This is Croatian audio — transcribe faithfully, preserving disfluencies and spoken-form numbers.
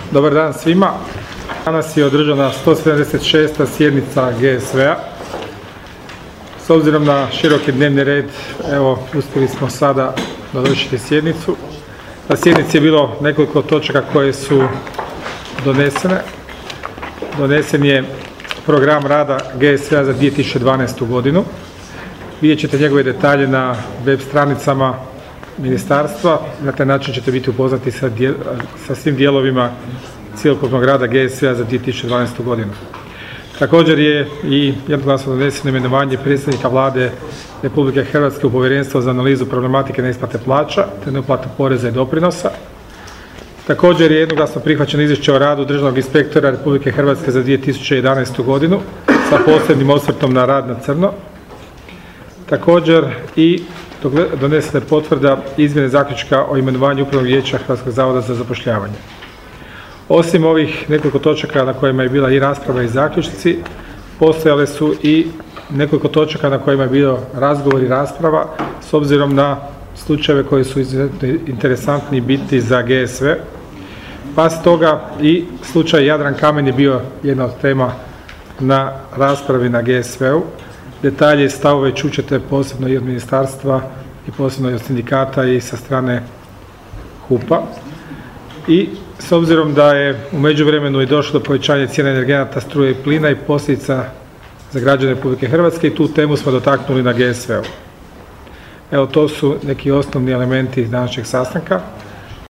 Dobar dan svima. Danas je održana sto sedamdeset šesta sjednica G S V-a. S obzirom na široki dnevni red, evo, uspjeli smo sada dovršiti sjednicu. Na sjednici je bilo nekoliko točaka koje su donesene. Donesen je program rada G S V-a za dvije tisuće dvanaestu. godinu. Vidjet ćete njegove detalje na web stranicama ministarstva. Na taj način ćete biti upoznati sa, djel, sa svim dijelovima cjelokupnog rada G S V-a za dvije tisuće dvanaestu. godinu. Također je i jednoglasno doneseno imenovanje predsjednika Vlade Republike Hrvatske u Povjerenstvo za analizu problematike neisplate plaća te neuplatu poreza i doprinosa. Također je jednoglasno prihvaćeno izvješće o radu Državnog inspektora Republike Hrvatske za dvije tisuće jedanaestu. godinu sa posebnim osvrtom na rad na crno. Također i donesena je potvrda izmjene zaključka o imenovanju Upravnog vijeća Hrvatskog zavoda za zapošljavanje. Osim ovih nekoliko točaka na kojima je bila i rasprava i zaključci, postojale su i nekoliko točaka na kojima je bio razgovor i rasprava s obzirom na slučajeve koji su izuzetno interesantni i bitni za G S V. Pa stoga i slučaj Jadran Kamen je bio jedna od tema na raspravi na G S V-u. Detalje i stavove čućete posebno i od ministarstva i posebno i od sindikata i sa strane H U P-a. I s obzirom da je u međuvremenu i došlo do povećanja cijene energenata, struje i plina i posljedica za građane Republike Hrvatske, i tu temu smo dotaknuli na G S V-u. Evo, to su neki osnovni elementi današnjeg sastanka.